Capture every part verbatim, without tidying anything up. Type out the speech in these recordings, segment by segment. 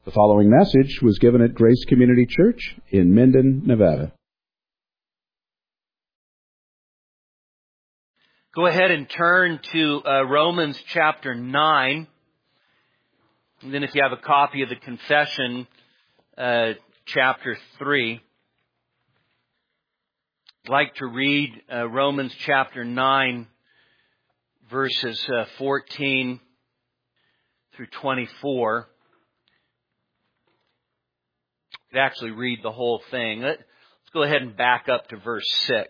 The following message was given at Grace Community Church in Minden, Nevada. Go ahead and turn to uh, Romans chapter nine. And then if you have a copy of the confession, uh, chapter three. I'd like to read uh, Romans chapter nine, verses uh, fourteen through twenty-four. Could actually read the whole thing. Let's go ahead and back up to verse six.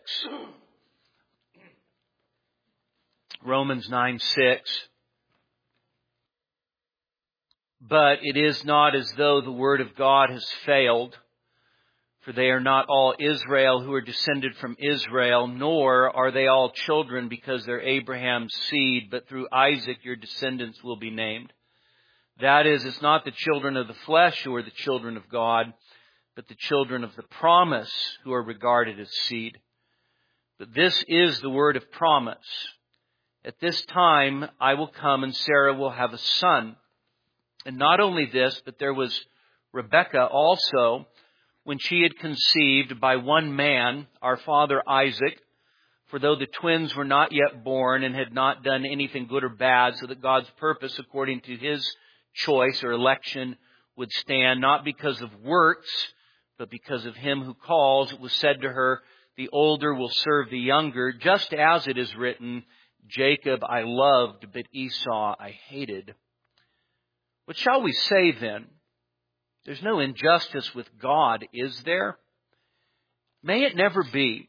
Romans nine six. But it is not as though the word of God has failed, for they are not all Israel who are descended from Israel, nor are they all children because they're Abraham's seed, but through Isaac your descendants will be named. That is, it's not the children of the flesh who are the children of God, but the children of the promise who are regarded as seed. But this is the word of promise. At this time I will come and Sarah will have a son. And not only this, but there was Rebekah also, when she had conceived by one man, our father Isaac, for though the twins were not yet born and had not done anything good or bad, so that God's purpose according to his choice or election would stand, not because of works, but because of him who calls, it was said to her, the older will serve the younger, just as it is written, Jacob I loved, but Esau I hated. What shall we say then? There's no injustice with God, is there? May it never be.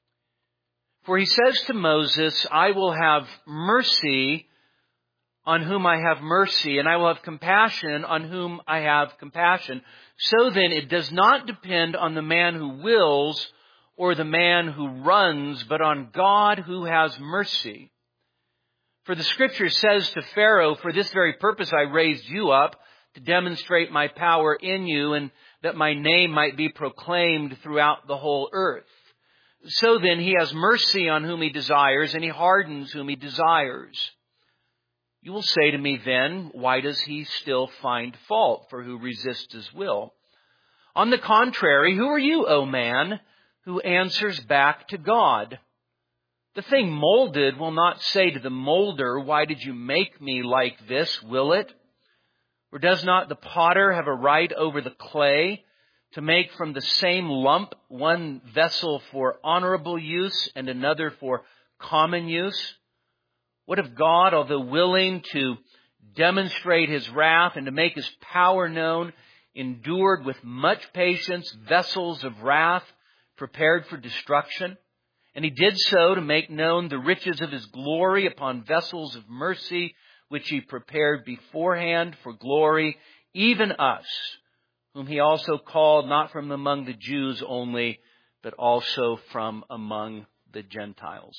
For he says to Moses, I will have mercy on whom I have mercy, and I will have compassion on whom I have compassion. So then it does not depend on the man who wills or the man who runs, but on God who has mercy. For the scripture says to Pharaoh, for this very purpose I raised you up, to demonstrate my power in you, and that my name might be proclaimed throughout the whole earth. So then he has mercy on whom he desires, and he hardens whom he desires. You will say to me then, why does he still find fault, for who resists his will? On the contrary, who are you, O man, who answers back to God? The thing molded will not say to the molder, why did you make me like this, will it? Or does not the potter have a right over the clay to make from the same lump one vessel for honorable use and another for common use? What if God, although willing to demonstrate his wrath and to make his power known, endured with much patience vessels of wrath prepared for destruction? And he did so to make known the riches of his glory upon vessels of mercy, which he prepared beforehand for glory, even us, whom he also called not from among the Jews only, but also from among the Gentiles.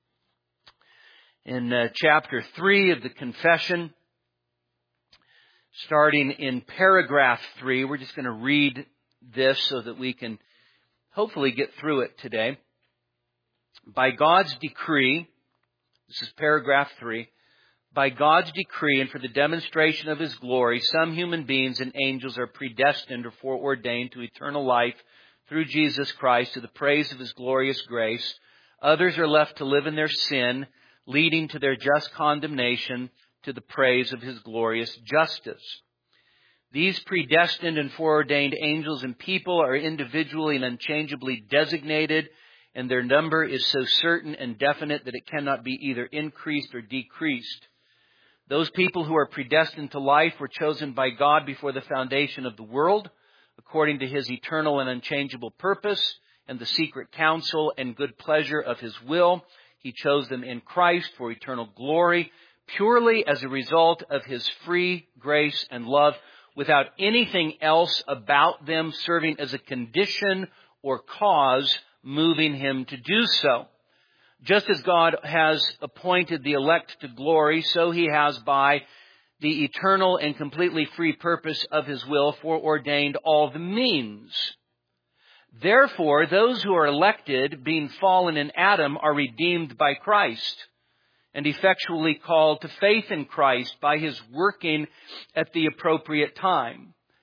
In uh, chapter three of the confession, starting in paragraph three, we're just going to read this so that we can hopefully get through it today. By God's decree, this is paragraph three, by God's decree and for the demonstration of his glory, some human beings and angels are predestined or foreordained to eternal life through Jesus Christ to the praise of his glorious grace. Others are left to live in their sin, leading to their just condemnation to the praise of his glorious justice. These predestined and foreordained angels and people are individually and unchangeably designated, and their number is so certain and definite that it cannot be either increased or decreased. Those people who are predestined to life were chosen by God before the foundation of the world, according to his eternal and unchangeable purpose and the secret counsel and good pleasure of his will. He chose them in Christ for eternal glory, purely as a result of his free grace and love, without anything else about them serving as a condition or cause moving him to do so. Just as God has appointed the elect to glory, so he has by the eternal and completely free purpose of his will foreordained all the means. Therefore, those who are elected, being fallen in Adam, are redeemed by Christ and effectually called to faith in Christ by his working at the appropriate time.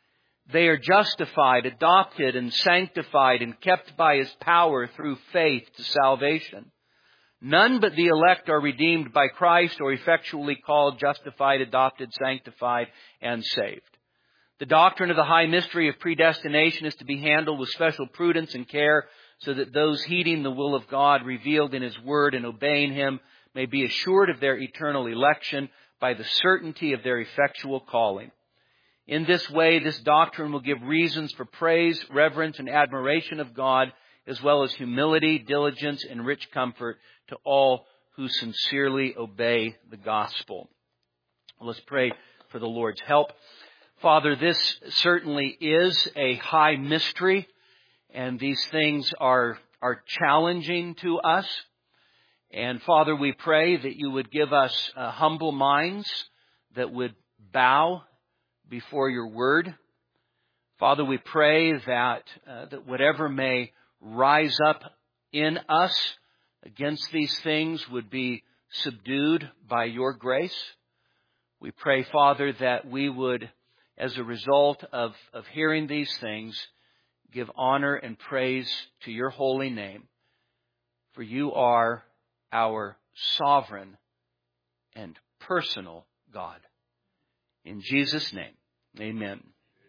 They are justified, adopted, and sanctified, and kept by His power through faith to salvation. None but the elect are redeemed by Christ or effectually called, justified, adopted, sanctified, and saved. The doctrine of the high mystery of predestination is to be handled with special prudence and care so that those heeding the will of God revealed in His Word and obeying Him may be assured of their eternal election by the certainty of their effectual calling. In this way, this doctrine will give reasons for praise, reverence, and admiration of God, as well as humility, diligence, and rich comfort to all who sincerely obey the gospel. Let's pray for the Lord's help. Father, this certainly is a high mystery, and these things are, are challenging to us. And Father, we pray that you would give us uh, humble minds that would bow before your word. Father, we pray that, uh, that whatever may rise up in us against these things would be subdued by your grace. We pray, Father, that we would, as a result of, of hearing these things, give honor and praise to your holy name. For you are our sovereign and personal God. In Jesus' name, amen.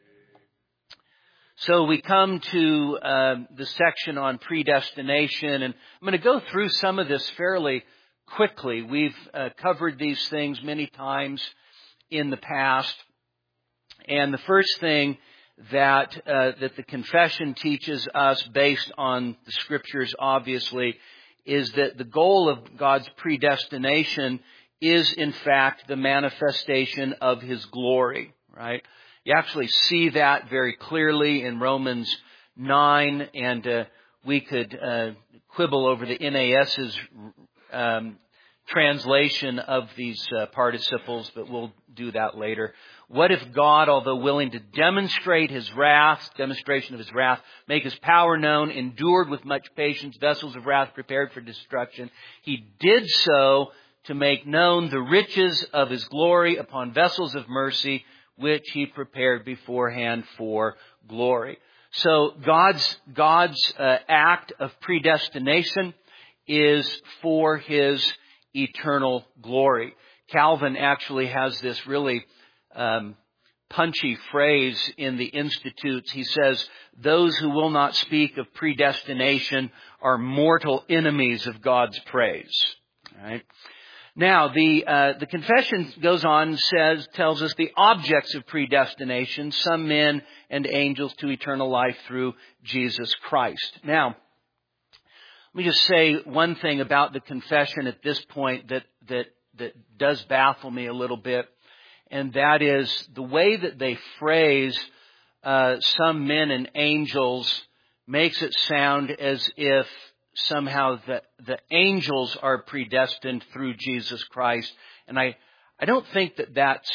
So we come to uh, the section on predestination, and I'm going to go through some of this fairly quickly. We've uh, covered these things many times in the past. And the first thing that uh, that the confession teaches us, based on the Scriptures obviously, is that the goal of God's predestination is in fact the manifestation of His glory, right? You actually see that very clearly in Romans nine, and uh, we could uh, quibble over the NAS's um, translation of these uh, participles, but we'll do that later. What if God, although willing to demonstrate His wrath, demonstration of His wrath, make His power known, endured with much patience vessels of wrath prepared for destruction, He did so to make known the riches of His glory upon vessels of mercy, which He prepared beforehand for glory. So God's, God's uh, act of predestination is for His eternal glory. Calvin actually has this really um, punchy phrase in the Institutes. He says, "Those who will not speak of predestination are mortal enemies of God's praise." All right. Now, the uh, the confession goes on and says, tells us the objects of predestination, some men and angels to eternal life through Jesus Christ. Now, let me just say one thing about the confession at this point that that that does baffle me a little bit, and that is the way that they phrase uh, some men and angels makes it sound as if somehow the, the angels are predestined through Jesus Christ. And I, I don't think that that's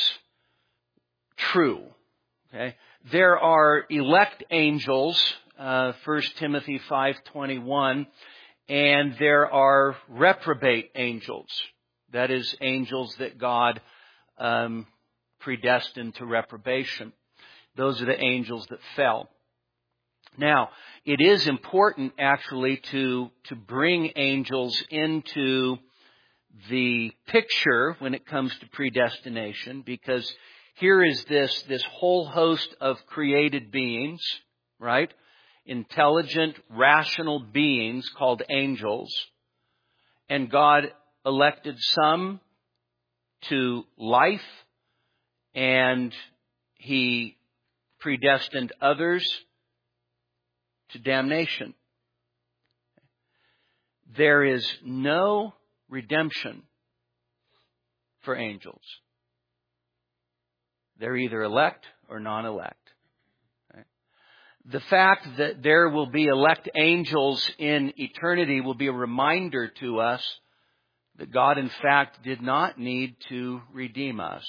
true. Okay? There are elect angels, uh, First Timothy five twenty-one, and there are reprobate angels. That is, angels that God um, predestined to reprobation. Those are the angels that fell. Now, it is important actually to, to bring angels into the picture when it comes to predestination, because here is this, this whole host of created beings, right? Intelligent, rational beings called angels. And God elected some to life, and He predestined others to damnation. There is no redemption for angels. They're either elect or non-elect. Right? The fact that there will be elect angels in eternity will be a reminder to us that God, in fact, did not need to redeem us.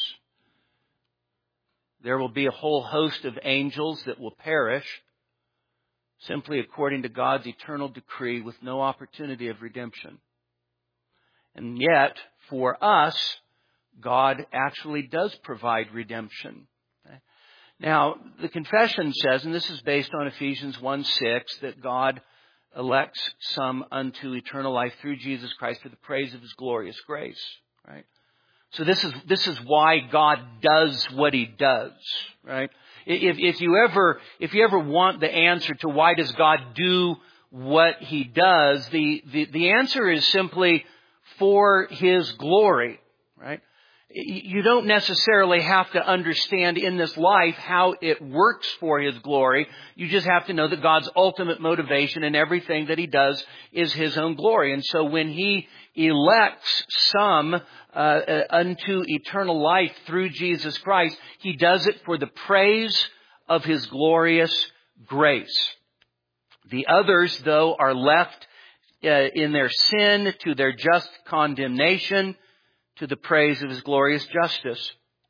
There will be a whole host of angels that will perish simply according to God's eternal decree with no opportunity of redemption. And yet, for us, God actually does provide redemption. Okay? Now, the confession says, and this is based on Ephesians one six, that God elects some unto eternal life through Jesus Christ for the praise of His glorious grace, right? So this is, this is why God does what He does, right? If, if you ever, if you ever want the answer to why does God do what He does, the, the, the answer is simply for His glory, right? You don't necessarily have to understand in this life how it works for His glory. You just have to know that God's ultimate motivation in everything that He does is His own glory. And so when He elects some uh, uh, unto eternal life through Jesus Christ, He does it for the praise of His glorious grace. The others, though, are left uh, in their sin to their just condemnation, to the praise of His glorious justice.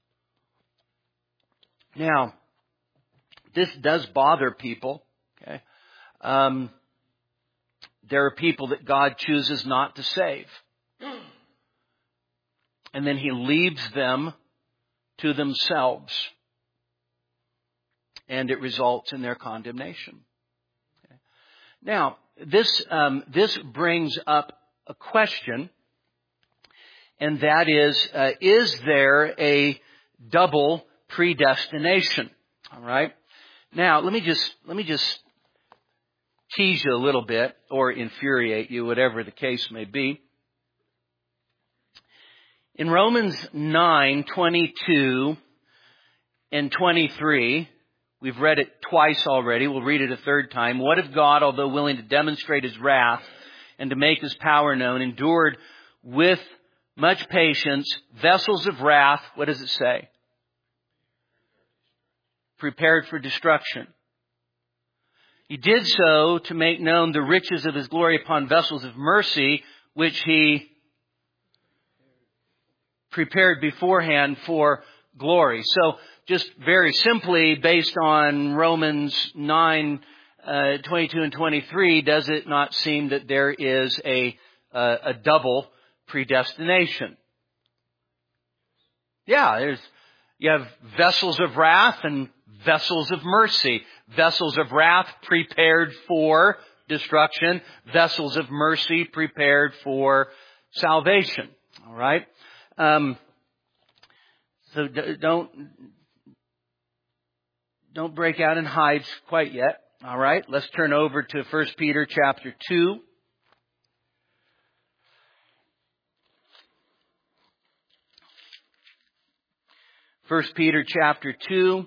Now, this does bother people. Okay, um, there are people that God chooses not to save, and then He leaves them to themselves, and it results in their condemnation. Okay. Now, this um, this brings up a question. And that is, uh, is there a double predestination? All right. Now, let me just let me just tease you a little bit, or infuriate you, whatever the case may be. In Romans nine twenty-two and twenty-three, we've read it twice already. We'll read it a third time. What if God, although willing to demonstrate His wrath and to make His power known, endured with much patience, vessels of wrath, what does it say? Prepared for destruction. He did so to make known the riches of His glory upon vessels of mercy, which He prepared beforehand for glory. So, just very simply, based on Romans nine, uh, twenty-two and twenty-three, does it not seem that there is a, uh, a double predestination? Yeah, there's, you have vessels of wrath and vessels of mercy. Vessels of wrath prepared for destruction. Vessels of mercy prepared for salvation. All right. Um, so d- don't don't break out in hives quite yet. All right. Let's turn over to First Peter chapter two. First Peter chapter two,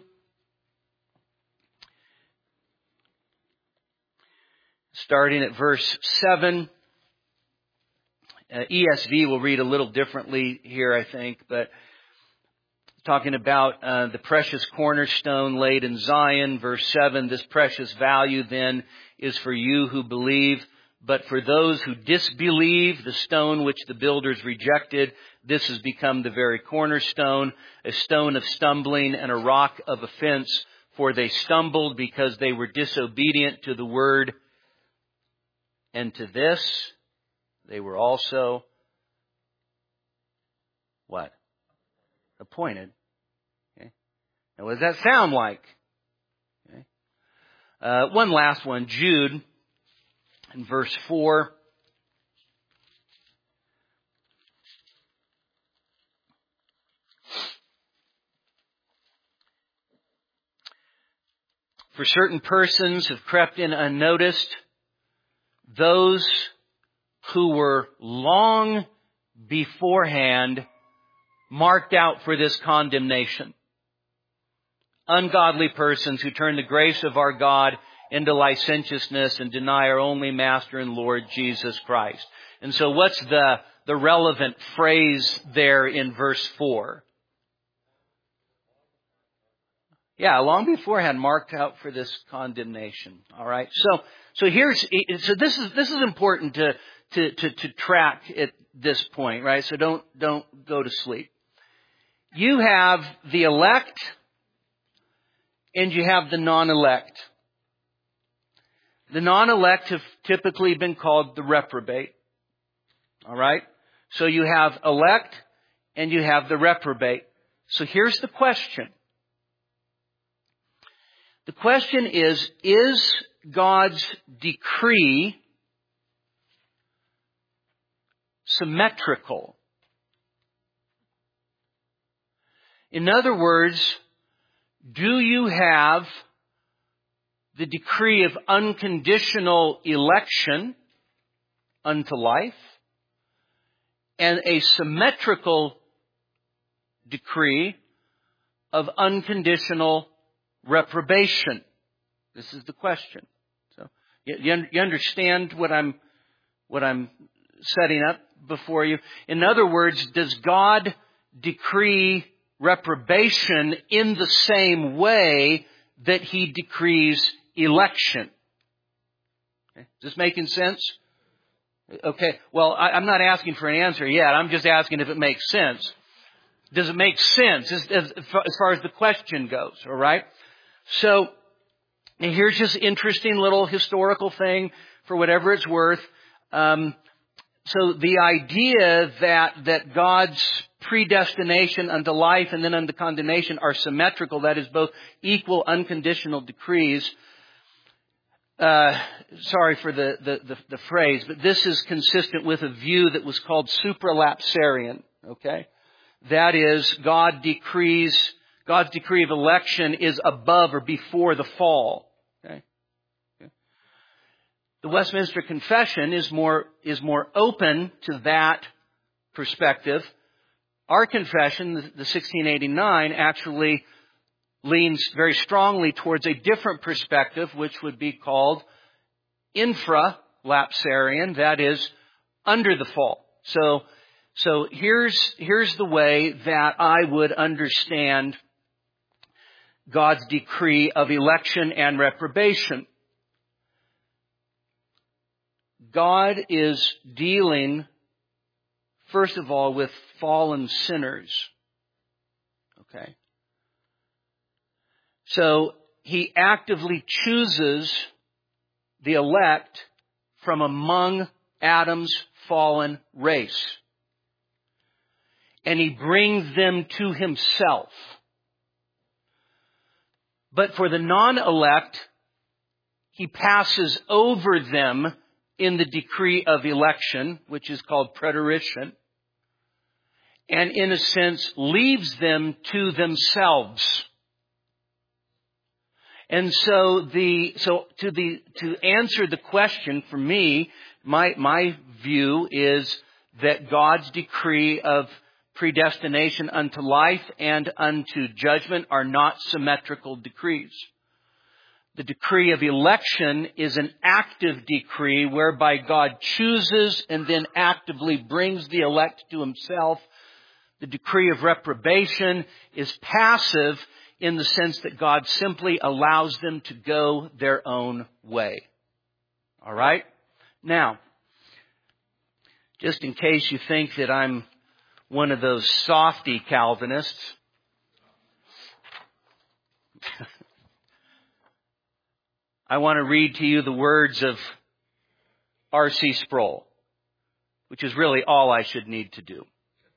starting at verse seven. Uh, E S V will read a little differently here, I think, but talking about uh, the precious cornerstone laid in Zion, verse seven, this precious value then is for you who believe, but for those who disbelieve, the stone which the builders rejected, this has become the very cornerstone, a stone of stumbling and a rock of offense, for they stumbled because they were disobedient to the word, and to this they were also, what? Appointed. Okay. Now, what does that sound like? Okay. Uh, one last one, Jude, in verse four. For certain persons have crept in unnoticed, those who were long beforehand marked out for this condemnation. Ungodly persons who turn the grace of our God into licentiousness and deny our only Master and Lord Jesus Christ. And so what's the, the relevant phrase there in verse four? Yeah, long beforehand marked out for this condemnation. All right. So, so here's, so this is, this is important to, to, to, to track at this point, right? So don't, don't go to sleep. You have the elect and you have the non-elect. The non-elect have typically been called the reprobate. All right. So you have elect and you have the reprobate. So here's the question. The question is, is God's decree symmetrical? In other words, do you have the decree of unconditional election unto life and a symmetrical decree of unconditional reprobation? This is the question. So you, you understand what I'm what I'm setting up before you? In other words, does God decree reprobation in the same way that He decrees election? Okay. Is this making sense? Okay. Well, I, I'm not asking for an answer yet. I'm just asking if it makes sense. Does it make sense as, as, as far as the question goes? All right. So here's just interesting little historical thing for whatever it's worth. Um, so the idea that that God's predestination unto life and then unto condemnation are symmetrical, that is both equal unconditional decrees. Uh, sorry for the, the, the, the phrase, but this is consistent with a view that was called supralapsarian. Okay? That is, God decrees, God's decree of election is above or before the fall. Okay? Okay. The Westminster Confession is more, is more open to that perspective. Our confession, the sixteen eighty-nine, actually leans very strongly towards a different perspective, which would be called infralapsarian, that is, under the fall. So, so here's, here's the way that I would understand God's decree of election and reprobation. God is dealing, first of all, with fallen sinners. Okay? So He actively chooses the elect from among Adam's fallen race. And He brings them to Himself. But for the non-elect, He passes over them in the decree of election, which is called preterition, and in a sense leaves them to themselves. And so the so to the to answer the question for me, my my view is that God's decree of predestination unto life and unto judgment are not symmetrical decrees. The decree of election is an active decree whereby God chooses and then actively brings the elect to Himself. The decree of reprobation is passive in the sense that God simply allows them to go their own way. All right? Now, just in case you think that I'm one of those softy Calvinists, I want to read to you the words of R C Sproul, which is really all I should need to do.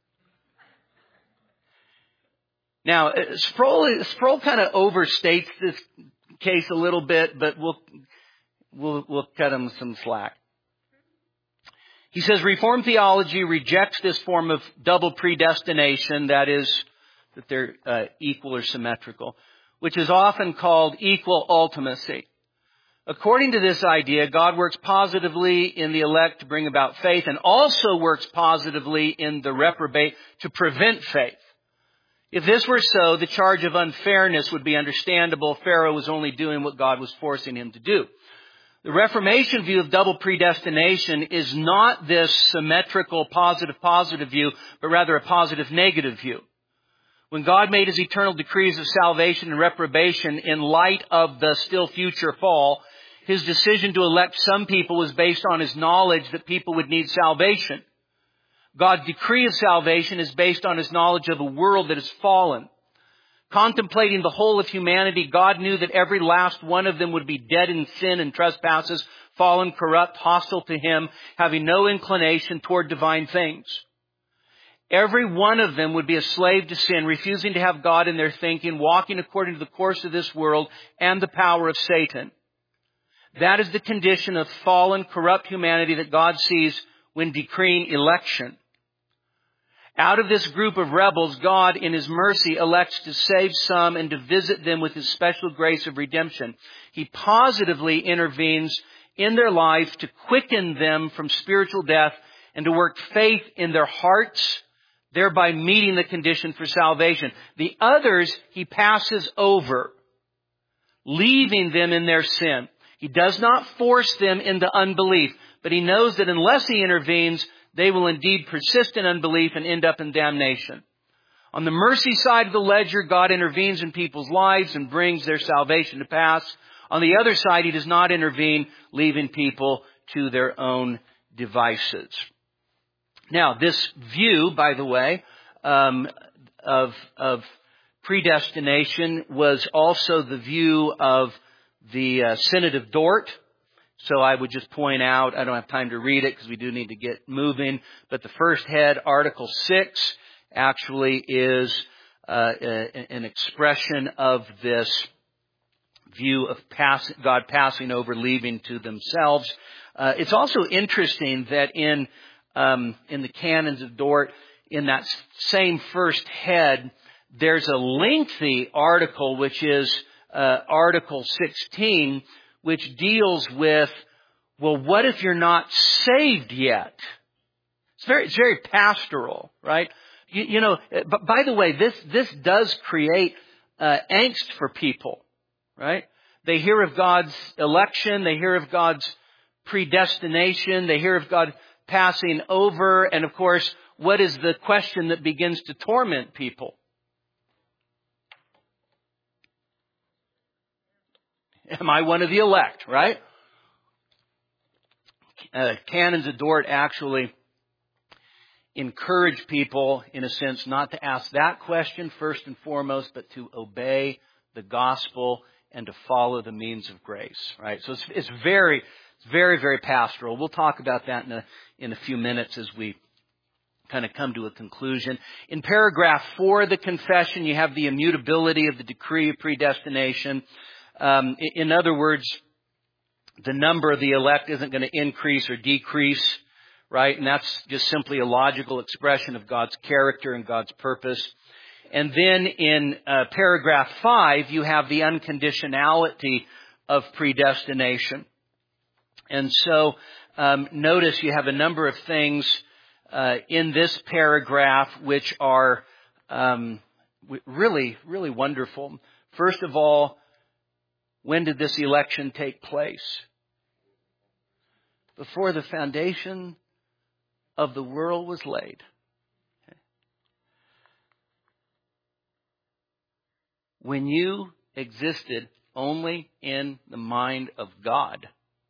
Now, Sproul, Sproul kind of overstates this case a little bit, but we'll, we'll, we'll cut him some slack. He says, Reformed theology rejects this form of double predestination, that is, that they're uh, equal or symmetrical, which is often called equal ultimacy. According to this idea, God works positively in the elect to bring about faith and also works positively in the reprobate to prevent faith. If this were so, the charge of unfairness would be understandable. Pharaoh was only doing what God was forcing him to do. The Reformation view of double predestination is not this symmetrical positive-positive view, but rather a positive-negative view. When God made His eternal decrees of salvation and reprobation in light of the still future fall, His decision to elect some people was based on His knowledge that people would need salvation. God's decree of salvation is based on His knowledge of a world that has fallen. Contemplating the whole of humanity, God knew that every last one of them would be dead in sin and trespasses, fallen, corrupt, hostile to Him, having no inclination toward divine things. Every one of them would be a slave to sin, refusing to have God in their thinking, walking according to the course of this world and the power of Satan. That is the condition of fallen, corrupt humanity that God sees when decreeing election. Out of this group of rebels, God, in His mercy, elects to save some and to visit them with His special grace of redemption. He positively intervenes in their life to quicken them from spiritual death and to work faith in their hearts, thereby meeting the condition for salvation. The others He passes over, leaving them in their sin. He does not force them into unbelief, but He knows that unless He intervenes, they will indeed persist in unbelief and end up in damnation. On the mercy side of the ledger, God intervenes in people's lives and brings their salvation to pass. On the other side, He does not intervene, leaving people to their own devices. Now, this view, by the way, um, of, of predestination was also the view of the uh, Synod of Dort. So I would just point out, I don't have time to read it because we do need to get moving, but the first head, Article six, actually is uh, a, an expression of this view of pass, God passing over, leaving to themselves. Uh, it's also interesting that in um, in the Canons of Dort, in that same first head, there's a lengthy article, which is uh, Article sixteen, which deals with, well, what if you're not saved yet? It's very, it's very pastoral, right? You, you know, but by the way, this, this does create uh, angst for people, right? They hear of God's election, they hear of God's predestination, they hear of God passing over, and of course, what is the question that begins to torment people? Am I one of the elect, right? Uh, Canons of Dort actually encourage people, in a sense, not to ask that question first and foremost, but to obey the gospel and to follow the means of grace, right? So it's, it's very, it's very, very pastoral. We'll talk about that in a, in a few minutes as we kind of come to a conclusion. In paragraph four of the confession, you have the immutability of the decree of predestination. Um, in other words, the number of the elect isn't going to increase or decrease, right? And that's just simply a logical expression of God's character and God's purpose. And then in uh, paragraph five, you have the unconditionality of predestination. And so um, notice you have a number of things uh, in this paragraph which are um, really, really wonderful. First of all, when did this election take place? Before the foundation of the world was laid. Okay. When you existed only in the mind of God,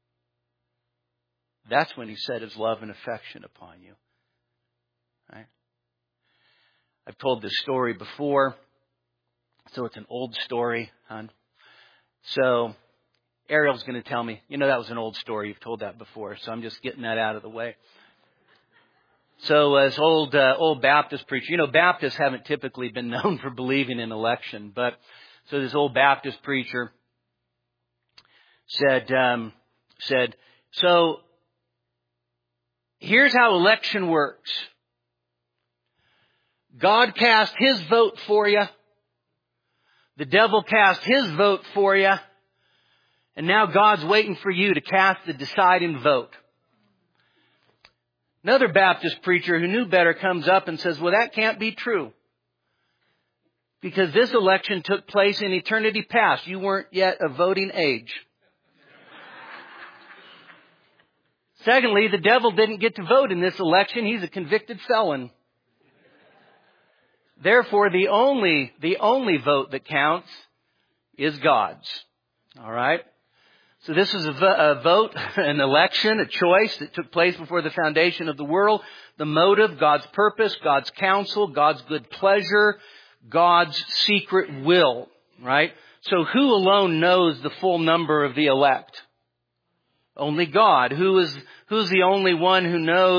that's when He set His love and affection upon you. Right? I've told this story before, so it's an old story, hon. So Ariel's going to tell me, you know, that was an old story. You've told that before. So I'm just getting that out of the way. So as old, uh, old Baptist preacher, you know, Baptists haven't typically been known for believing in election, but so this old Baptist preacher said, um, said, so here's how election works. God cast His vote for you. The devil cast his vote for you, and now God's waiting for you to cast the deciding vote. Another Baptist preacher who knew better comes up and says, well, that can't be true, because this election took place in eternity past. You weren't yet of voting age. Secondly, the devil didn't get to vote in this election. He's a convicted felon. Therefore, the only, the only vote that counts is God's. All right? So this is a, vo- a vote, an election, a choice that took place before the foundation of the world. The motive, God's purpose, God's counsel, God's good pleasure, God's secret will. Right? So who alone knows the full number of the elect? Only God. Who is, who's the only one who knows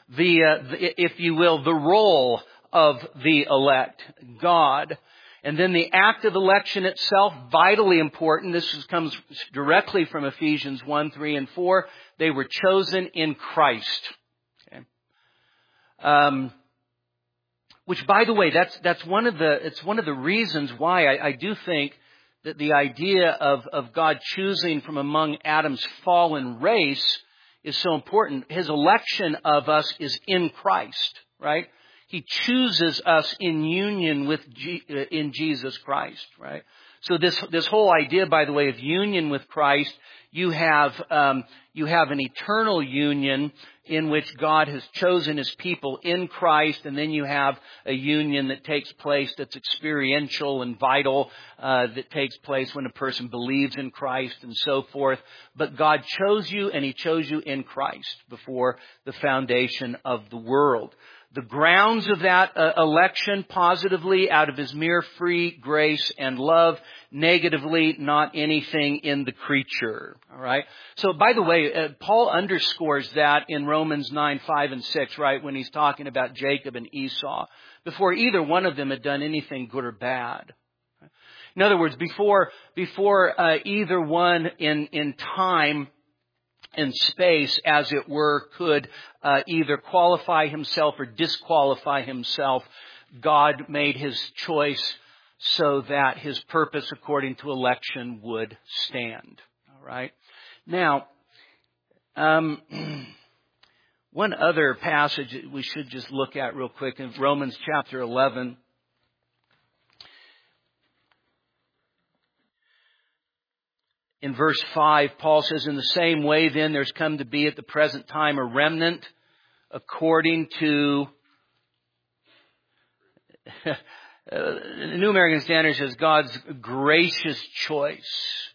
the, uh, the, if you will, the role of the elect, God. And then the act of election itself, vitally important. This is, comes directly from Ephesians one, three, and four. They were chosen in Christ. Okay. Um, which, by the way, that's that's one of the it's one of the reasons why I, I do think that the idea of of God choosing from among Adam's fallen race is so important. His election of us is in Christ, right? He chooses us in union with G, in Jesus Christ, right? So this this whole idea, by the way, of union with Christ, you have um, you have an eternal union in which God has chosen His people in Christ, and then you have a union that takes place that's experiential and vital, uh, that takes place when a person believes in Christ and so forth. But God chose you, and He chose you in Christ before the foundation of the world. The grounds of that uh, election, positively, out of His mere free grace and love. Negatively, not anything in the creature. All right. So, by the way, uh, Paul underscores that in Romans nine, five, and six, right, when he's talking about Jacob and Esau, before either one of them had done anything good or bad. In other words, before before uh, either one in in time and space, as it were, could uh, either qualify himself or disqualify himself, God made His choice so that His purpose according to election would stand. All right. Now, um, one other passage that we should just look at real quick in Romans chapter eleven. In verse five, Paul says, "In the same way then there's come to be at the present time a remnant according to..." uh, the New American Standard says God's gracious choice.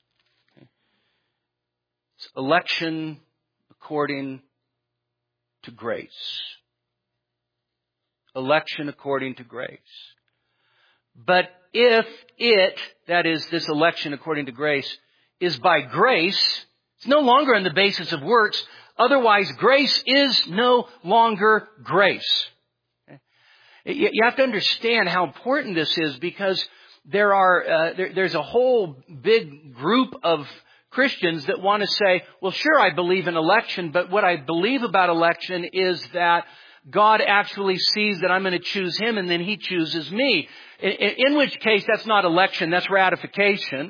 It's election according to grace. Election according to grace. But if it, that is, this election according to grace, is by grace, it's no longer on the basis of works. Otherwise, grace is no longer grace. You have to understand how important this is, because there are uh, there, there's a whole big group of Christians that want to say, well, sure, I believe in election, but what I believe about election is that God actually sees that I'm going to choose Him and then He chooses me. In, in which case, that's not election, that's ratification.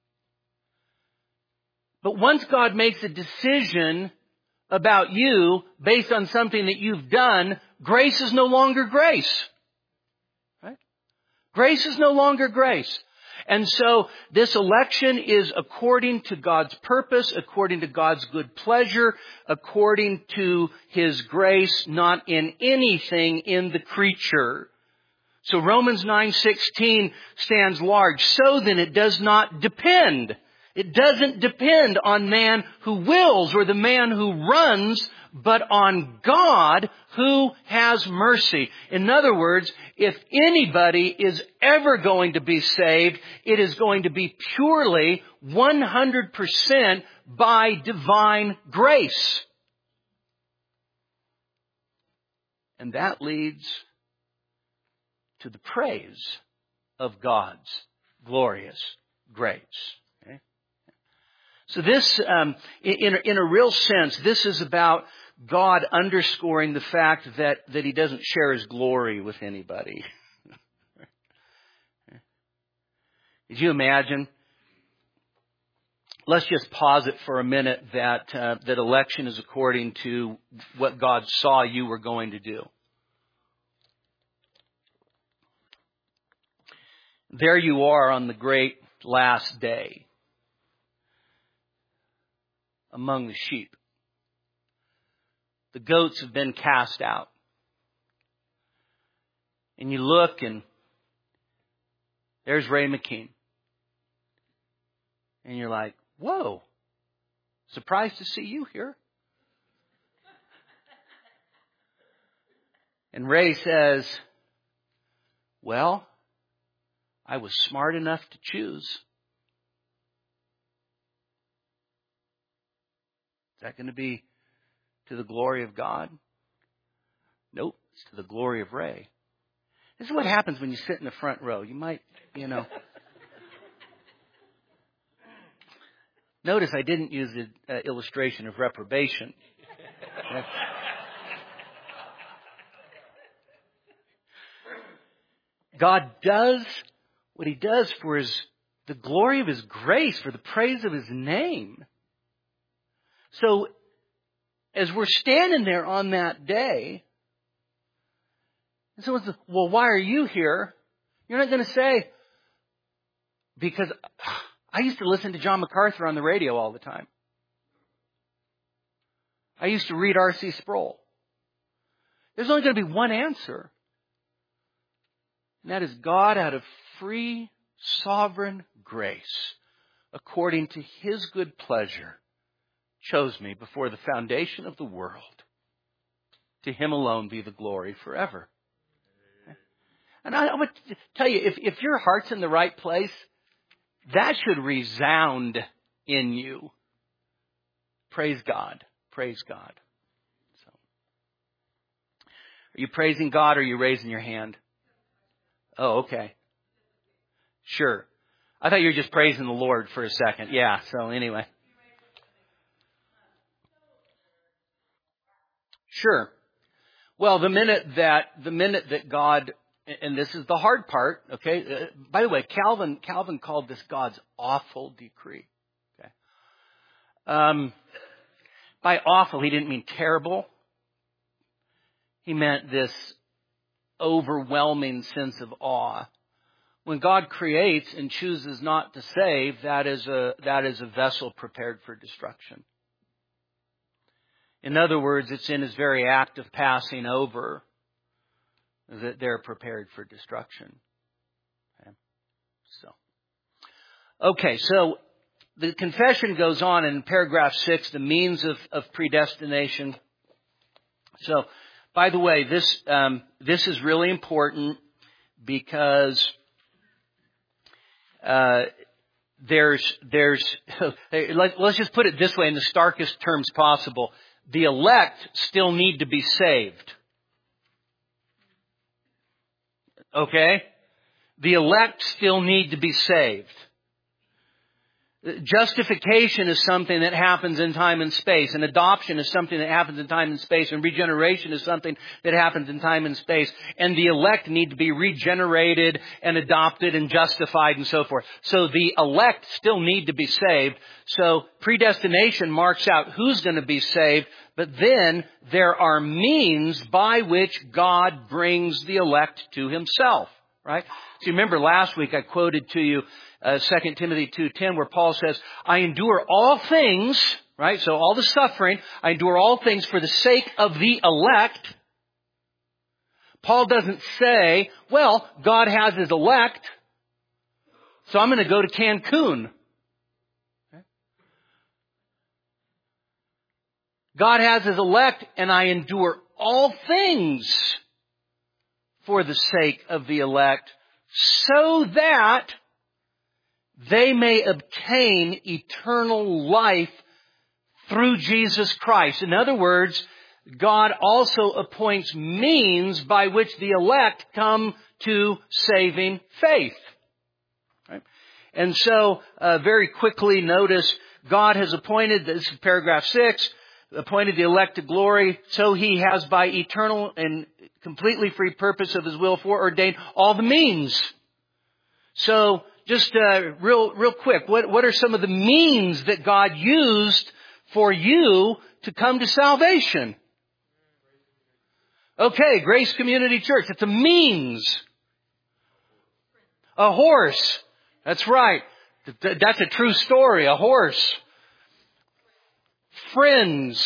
But once God makes a decision about you based on something that you've done, grace is no longer grace. Right? Grace is no longer grace. And so this election is according to God's purpose, according to God's good pleasure, according to His grace, not in anything in the creature. So Romans nine sixteen stands large. So then it does not depend. It doesn't depend on man who wills or the man who runs, but on God who has mercy. In other words, if anybody is ever going to be saved, it is going to be purely one hundred percent by divine grace. And that leads to the praise of God's glorious grace. Okay? So this, um, in, in a real sense, this is about God underscoring the fact that, that He doesn't share His glory with anybody. Did you imagine? Let's just pause it for a minute that uh, that election is according to what God saw you were going to do. There you are on the great last day among the sheep. The goats have been cast out. And you look and there's Ray McKean. And you're like, whoa, surprised to see you here. And Ray says, well, I was smart enough to choose. Is that going to be to the glory of God? Nope, it's to the glory of Ray. This is what happens when you sit in the front row. You might, you know. Notice I didn't use the uh, illustration of reprobation. God does what He does for His, the glory of His grace, for the praise of His name. So, as we're standing there on that day, and someone says, well, why are you here? You're not going to say, because I used to listen to John MacArthur on the radio all the time. I used to read R C Sproul. There's only going to be one answer. And that is God, out of free, sovereign grace, according to His good pleasure, chose me before the foundation of the world. To Him alone be the glory forever. And I would tell you, if, if your heart's in the right place, that should resound in you. Praise God. Praise God. So, are you praising God or are you raising your hand? Oh, okay. Sure. I thought you were just praising the Lord for a second. Yeah, so anyway. Sure. Well, the minute that, the minute that God, and this is the hard part, okay? Uh, by the way, Calvin, Calvin called this God's awful decree. Okay. Um, by awful, he didn't mean terrible. He meant this overwhelming sense of awe. When God creates and chooses not to save, that is a, that is a vessel prepared for destruction. In other words, it's in His very act of passing over that they're prepared for destruction. Okay. So, okay, so the confession goes on in paragraph six, the means of, of predestination. So, by the way, this um, this is really important because uh, there's there's let, let's just put it this way in the starkest terms possible. The elect still need to be saved. Okay? The elect still need to be saved. Justification is something that happens in time and space. And adoption is something that happens in time and space. And regeneration is something that happens in time and space. And the elect need to be regenerated and adopted and justified and so forth. So the elect still need to be saved. So predestination marks out who's going to be saved. But then there are means by which God brings the elect to Himself. Right? So you remember last week I quoted to you Uh, Second Timothy two ten, where Paul says, I endure all things, right? So all the suffering, I endure all things for the sake of the elect. Paul doesn't say, well, God has His elect, so I'm going to go to Cancun. Okay. God has His elect, and I endure all things for the sake of the elect, so that they may obtain eternal life through Jesus Christ. In other words, God also appoints means by which the elect come to saving faith. Right? And so, uh, very quickly notice, God has appointed, this is paragraph six, appointed the elect to glory, so He has by eternal and completely free purpose of His will foreordained all the means. So, just uh, real real quick, what, what are some of the means that God used for you to come to salvation? Okay, Grace Community Church. It's a means. A horse. That's right. That's a true story. A horse. Friends.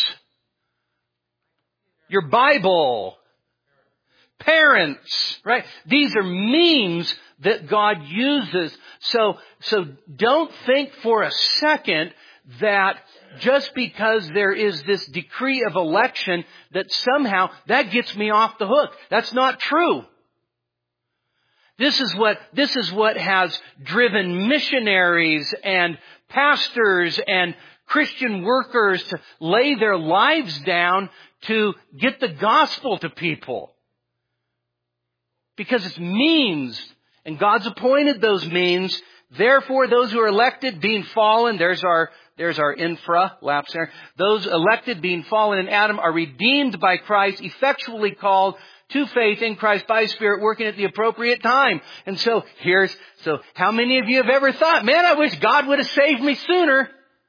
Your Bible. Parents. Right? These are means that God uses. So, so don't think for a second that just because there is this decree of election that somehow that gets me off the hook. That's not true. This is what, this is what has driven missionaries and pastors and Christian workers to lay their lives down to get the gospel to people. Because it's means, and God's appointed those means. Therefore, those who are elected being fallen, there's our there's our infra, lapse there. Those elected being fallen in Adam are redeemed by Christ, effectually called to faith in Christ by His Spirit, working at the appropriate time. And so here's, so how many of you have ever thought, man, I wish God would have saved me sooner.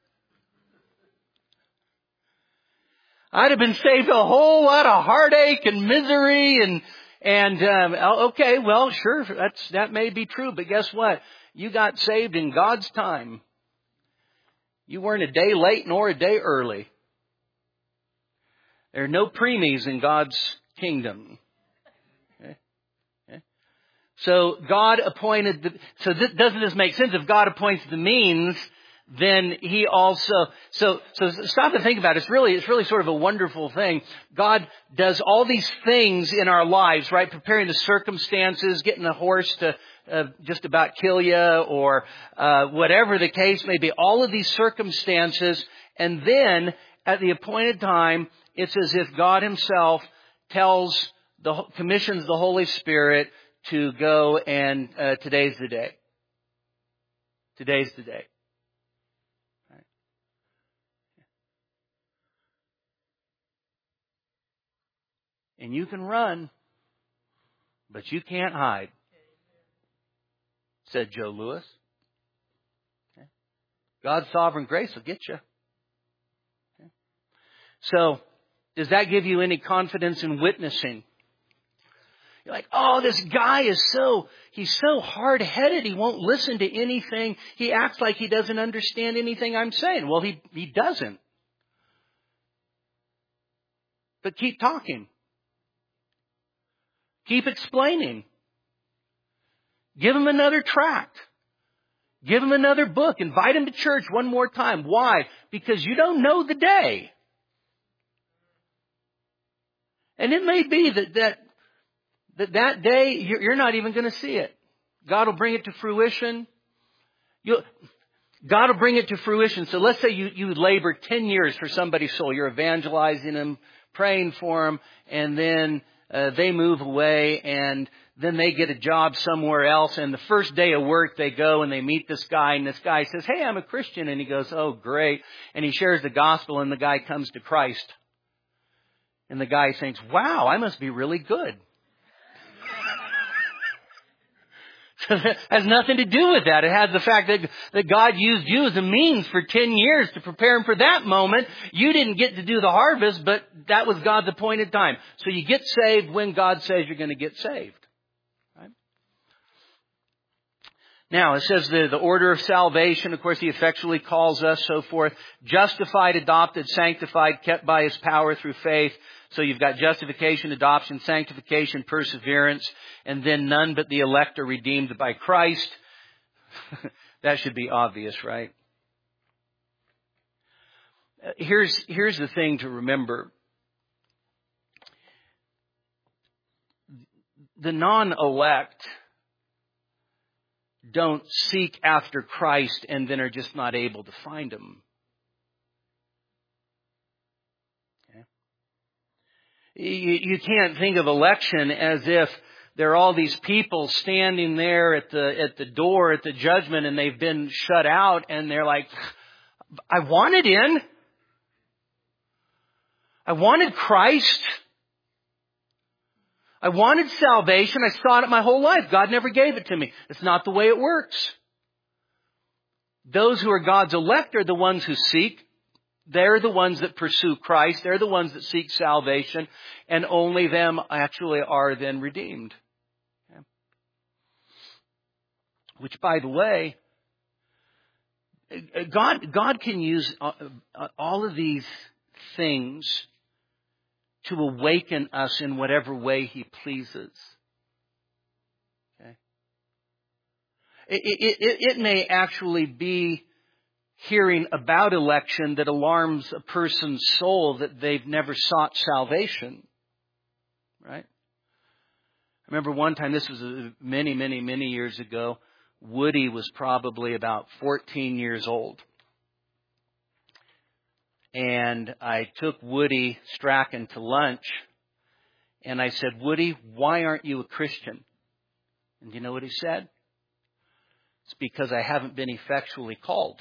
I'd have been saved a whole lot of heartache and misery and, and, um, okay, well, sure, that's, that may be true, but guess what? You got saved in God's time. You weren't a day late nor a day early. There are no preemies in God's kingdom. Okay? Okay? So God appointed the, so this, doesn't this make sense? If God appoints the means, then He also, so, so stop and think about it. It's really, it's really sort of a wonderful thing. God does all these things in our lives, right? Preparing the circumstances, getting a horse to uh, just about kill you, or uh, whatever the case may be. All of these circumstances, and then at the appointed time, it's as if God Himself tells the, commissions the Holy Spirit to go and, uh, today's the day. Today's the day. Right. And you can run, but you can't hide, said Joe Lewis. Okay. God's sovereign grace will get you. Okay. So, does that give you any confidence in witnessing? You're like, oh, this guy is so, he's so hard-headed. He won't listen to anything. He acts like he doesn't understand anything I'm saying. Well, he, he doesn't. But keep talking. Keep explaining. Give him another tract. Give him another book. Invite him to church one more time. Why? Because you don't know the day. And it may be that that that, that day you're, you're not even going to see it. God will bring it to fruition. You'll, God will bring it to fruition. So let's say you, you labor ten years for somebody's soul. You're evangelizing them, praying for them, and then uh, they move away, and then they get a job somewhere else. And the first day of work, they go and they meet this guy, and this guy says, hey, I'm a Christian. And he goes, oh, great. And he shares the gospel, and the guy comes to Christ. And the guy thinks, wow, I must be really good. So that has nothing to do with that. It has the fact that, that God used you as a means for ten years to prepare him for that moment. You didn't get to do the harvest, but that was God's appointed time. So you get saved when God says you're going to get saved. Right? Now, it says the, the order of salvation. Of course, He effectually calls us, so forth. Justified, adopted, sanctified, kept by His power through faith. So you've got justification, adoption, sanctification, perseverance, and then none but the elect are redeemed by Christ. That should be obvious, right? Here's, here's the thing to remember. The non-elect don't seek after Christ and then are just not able to find Him. You can't think of election as if there are all these people standing there at the at the door at the judgment, and they've been shut out, and they're like, I wanted in. I wanted Christ. I wanted salvation. I sought it my whole life. God never gave it to me. It's not the way it works. Those who are God's elect are the ones who seek. They're the ones that pursue Christ. They're the ones that seek salvation. And only them actually are then redeemed. Okay. Which, by the way, God, God can use all of these things to awaken us in whatever way He pleases. Okay. It, it, it, it may actually be hearing about election that alarms a person's soul that they've never sought salvation. Right? I remember one time, this was many, many, many years ago, Woody was probably about fourteen years old. And I took Woody Strachan to lunch, and I said, Woody, why aren't you a Christian? And you know what he said? It's because I haven't been effectually called.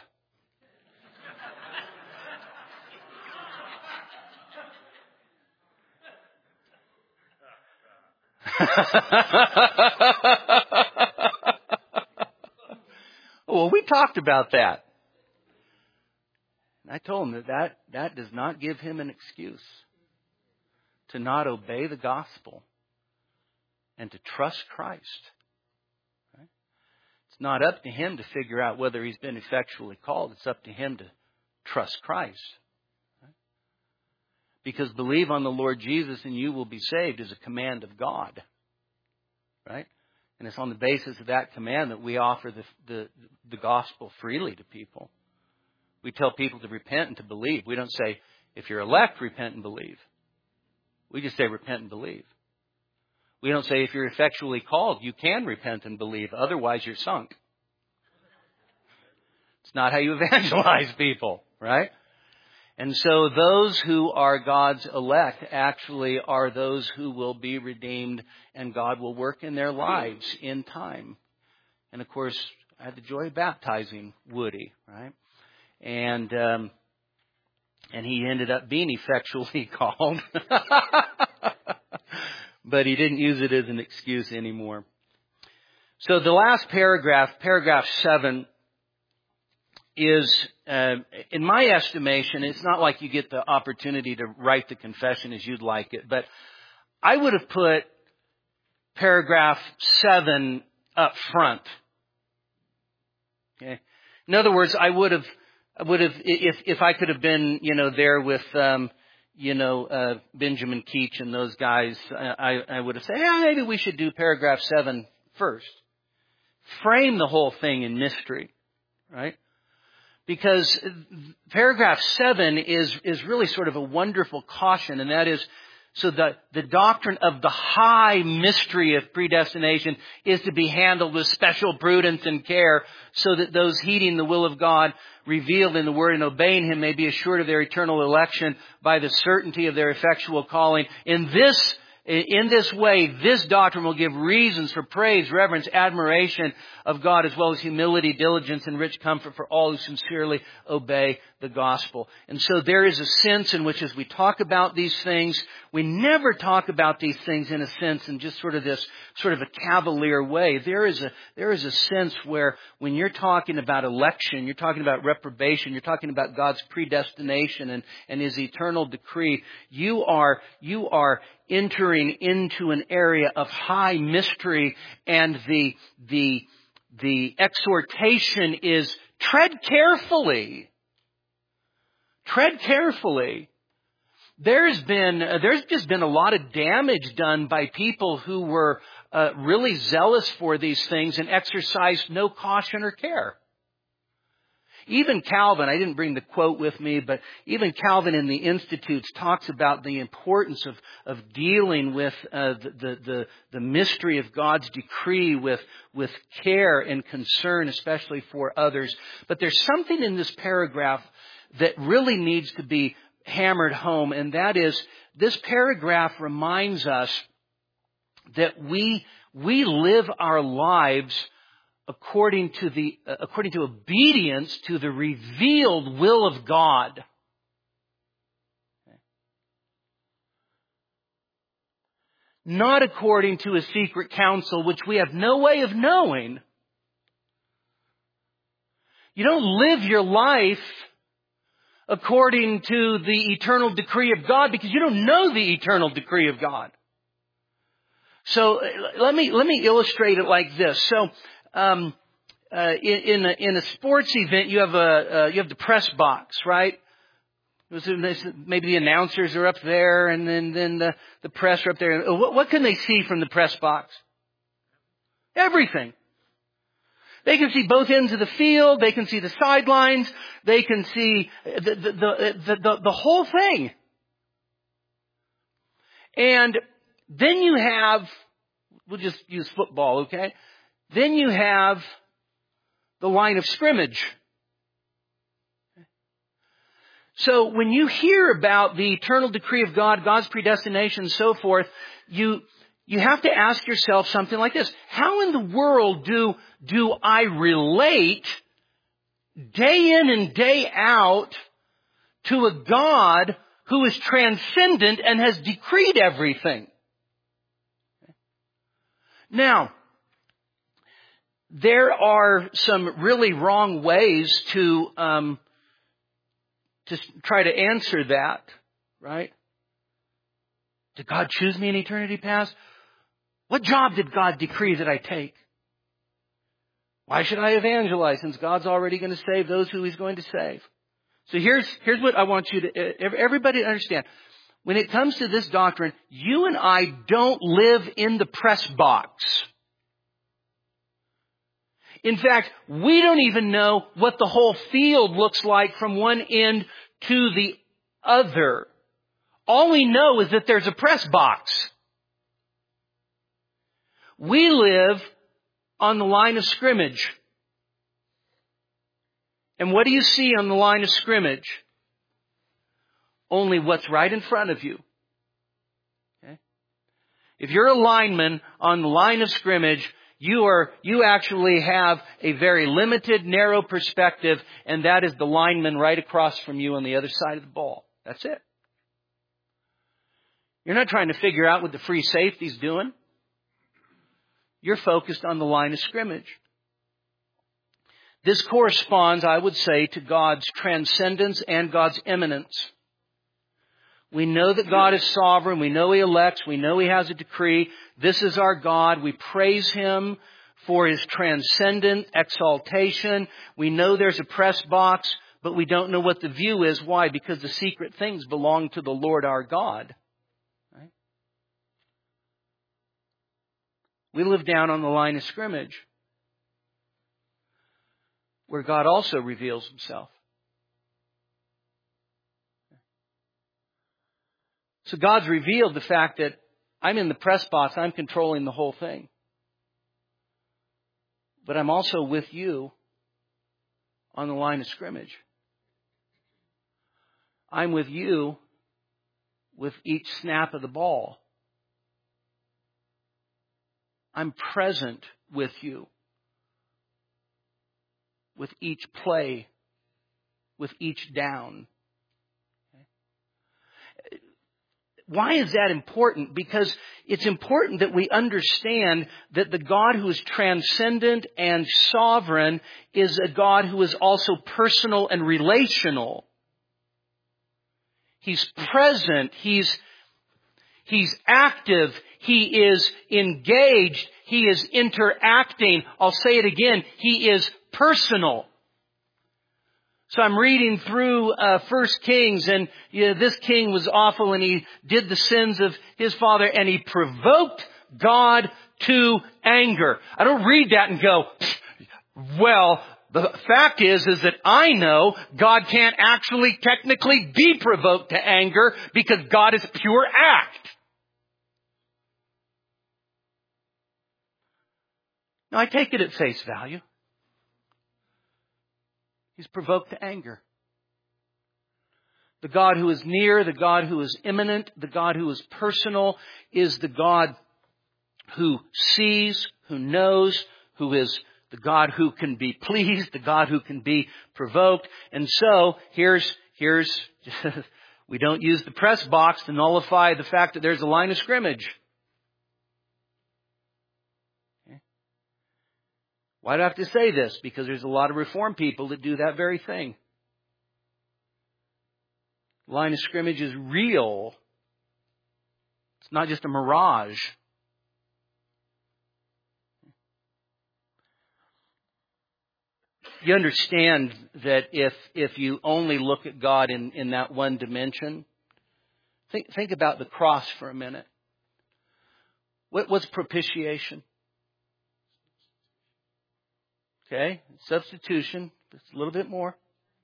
Well, we talked about that. And I told him that, that that does not give him an excuse to not obey the gospel and to trust Christ. Right? It's not up to him to figure out whether he's been effectually called. It's up to him to trust Christ. Right? Because believe on the Lord Jesus and you will be saved is a command of God. Right? And it's on the basis of that command that we offer the, the, the gospel freely to people. We tell people to repent and to believe. We don't say, if you're elect, repent and believe. We just say repent and believe. We don't say if you're effectually called, you can repent and believe. Otherwise, you're sunk. It's not how you evangelize people, right? And so those who are God's elect actually are those who will be redeemed, and God will work in their lives in time. And of course, I had the joy of baptizing Woody, right? And um, and he ended up being effectually called. But he didn't use it as an excuse anymore. So the last paragraph, paragraph seven, is, uh, in my estimation, it's not like you get the opportunity to write the confession as you'd like it, but I would have put paragraph seven up front. Okay. In other words, I would have, I would have, if if I could have been, you know, there with, um, you know, uh, Benjamin Keach and those guys, I, I would have said, yeah, maybe we should do paragraph seven first. Frame the whole thing in mystery, right? Because paragraph seven is, is really sort of a wonderful caution, and that is, so the, the doctrine of the high mystery of predestination is to be handled with special prudence and care, so that those heeding the will of God revealed in the Word and obeying Him may be assured of their eternal election by the certainty of their effectual calling. In this In this way, this doctrine will give reasons for praise, reverence, admiration of God, as well as humility, diligence, and rich comfort for all who sincerely obey the gospel. And so there is a sense in which, as we talk about these things, we never talk about these things in a sense in just sort of this sort of a cavalier way. There is a there is a sense where when you're talking about election, you're talking about reprobation, you're talking about God's predestination and, and His eternal decree, you are you are entering into an area of high mystery, and the the the exhortation is tread carefully. Tread carefully. There's been uh, there's just been a lot of damage done by people who were uh, really zealous for these things and exercised no caution or care. Even Calvin, I didn't bring the quote with me, but even Calvin in the Institutes talks about the importance of, of dealing with uh, the, the, the, the mystery of God's decree with, with care and concern, especially for others. But there's something in this paragraph that really needs to be hammered home, and that is, this paragraph reminds us that we, we live our lives according to the, uh, according to obedience to the revealed will of God. Okay. Not according to a secret counsel, which we have no way of knowing. You don't live your life according to the eternal decree of God because you don't know the eternal decree of God. So let me, let me illustrate it like this. So, Um, uh, in, in, a, in a sports event, you have a uh, you have the press box, right? Maybe the announcers are up there, and then then the, the press are up there. What, what can they see from the press box? Everything. They can see both ends of the field. They can see the sidelines. They can see the the the, the, the whole thing. And then you have, we'll just use football, okay? Then you have the line of scrimmage. So when you hear about the eternal decree of God, God's predestination and so forth, you, you have to ask yourself something like this. How in the world do, do I relate day in and day out to a God who is transcendent and has decreed everything? Now, there are some really wrong ways to um, to try to answer that, right? Did God choose me in eternity past? What job did God decree that I take? Why should I evangelize since God's already going to save those who He's going to save? So here's here's what I want you to everybody to understand. When it comes to this doctrine, you and I don't live in the press box. In fact, we don't even know what the whole field looks like from one end to the other. All we know is that there's a press box. We live on the line of scrimmage. And what do you see on the line of scrimmage? Only what's right in front of you. Okay? If you're a lineman on the line of scrimmage, you are, you actually have a very limited, narrow perspective, and that is the lineman right across from you on the other side of the ball. That's it. You're not trying to figure out what the free safety's doing. You're focused on the line of scrimmage. This corresponds, I would say, to God's transcendence and God's immanence. We know that God is sovereign. We know He elects. We know He has a decree. This is our God. We praise Him for His transcendent exaltation. We know there's a press box, but we don't know what the view is. Why? Because the secret things belong to the Lord our God. Right? We live down on the line of scrimmage, where God also reveals Himself. So God's revealed the fact that I'm in the press box, I'm controlling the whole thing. But I'm also with you on the line of scrimmage. I'm with you with each snap of the ball. I'm present with you with each play, with each down. Why is that important? Because it's important that we understand that the God who is transcendent and sovereign is a God who is also personal and relational. He's present. He's, he's active. He is engaged. He is interacting. I'll say it again. He is personal. So I'm reading through uh, First Kings, and you know, this king was awful, and he did the sins of his father, and he provoked God to anger. I don't read that and go, well, the fact is, is that I know God can't actually technically be provoked to anger because God is pure act. Now, I take it at face value. He's provoked to anger. The God who is near, the God who is immanent, the God who is personal is the God who sees, who knows, who is the God who can be pleased, the God who can be provoked. And so, here's, here's, we don't use the press box to nullify the fact that there's a line of scrimmage. Why do I have to say this? Because there's a lot of Reformed people that do that very thing. The line of scrimmage is real. It's not just a mirage. You understand that if if you only look at God in, in that one dimension, think think about the cross for a minute. What, what's propitiation? Okay, substitution, just a little bit more.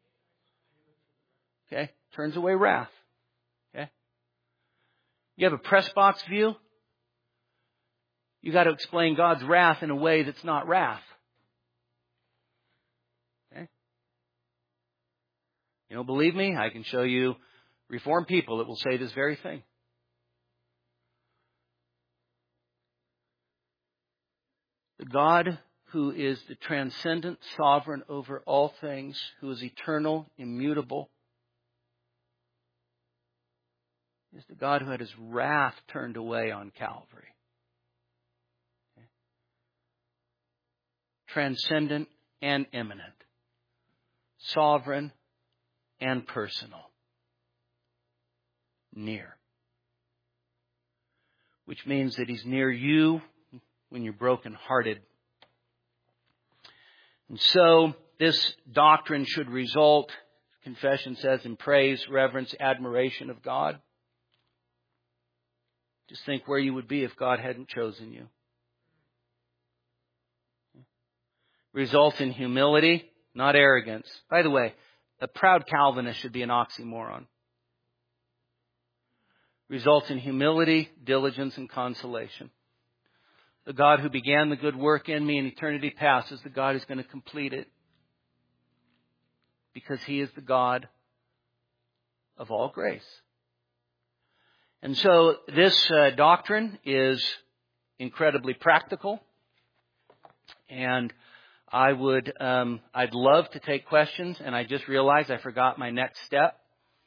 Okay, turns away wrath. Okay, you have a press box view. You got to explain God's wrath in a way that's not wrath. Okay, You don't believe me? I can show you Reformed people that will say this very thing. The God who is the transcendent sovereign over all things, who is eternal, immutable, is the God who had His wrath turned away on Calvary. Okay. Transcendent and immanent. Sovereign and personal. Near. Which means that He's near you when you're brokenhearted. And so this doctrine should result, confession says, in praise, reverence, admiration of God. Just think where you would be if God hadn't chosen you. Results in humility, not arrogance. By the way, a proud Calvinist should be an oxymoron. Results in humility, diligence, and consolation. The God who began the good work in me in eternity past is the God who's going to complete it. Because He is the God of all grace. And so this uh, doctrine is incredibly practical. And I would, um, I'd love to take questions. And I just realized I forgot my next step.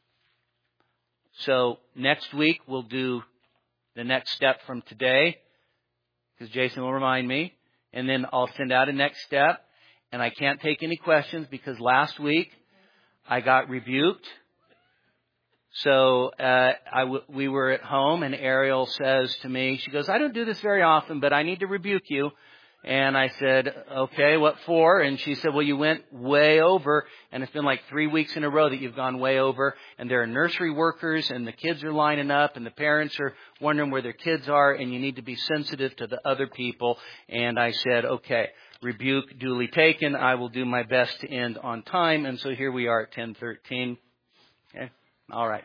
So next week we'll do the next step from today. Because Jason will remind me. And then I'll send out a next step. And I can't take any questions because last week I got rebuked. So uh, I w- we were at home and Ariel says to me, she goes, I don't do this very often, but I need to rebuke you. And I said, okay, what for? And she said, well, you went way over. And it's been like three weeks in a row that you've gone way over. And there are nursery workers and the kids are lining up and the parents are wondering where their kids are. And you need to be sensitive to the other people. And I said, okay, rebuke duly taken. I will do my best to end on time. And so here we are at ten thirteen. Okay. All right.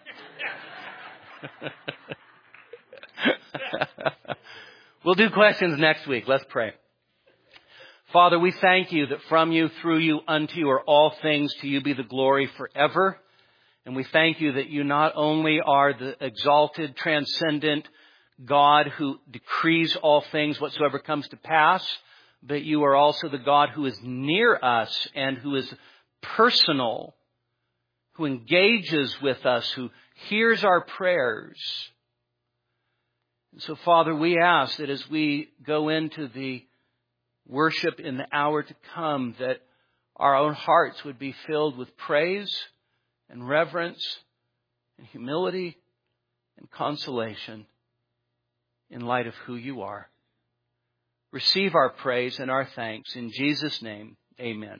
We'll do questions next week. Let's pray. Father, we thank you that from you, through you, unto you are all things. To you be the glory forever. And we thank you that you not only are the exalted, transcendent God who decrees all things whatsoever comes to pass, but you are also the God who is near us and who is personal, who engages with us, who hears our prayers. And so, Father, we ask that as we go into the worship in the hour to come, that our own hearts would be filled with praise and reverence and humility and consolation in light of who you are. Receive our praise and our thanks. In Jesus' name, amen.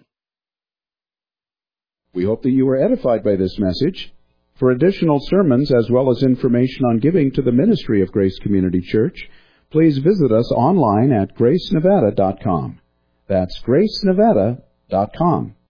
We hope that you were edified by this message. For additional sermons as well as information on giving to the ministry of Grace Community Church, please visit us online at grace nevada dot com. That's grace nevada dot com.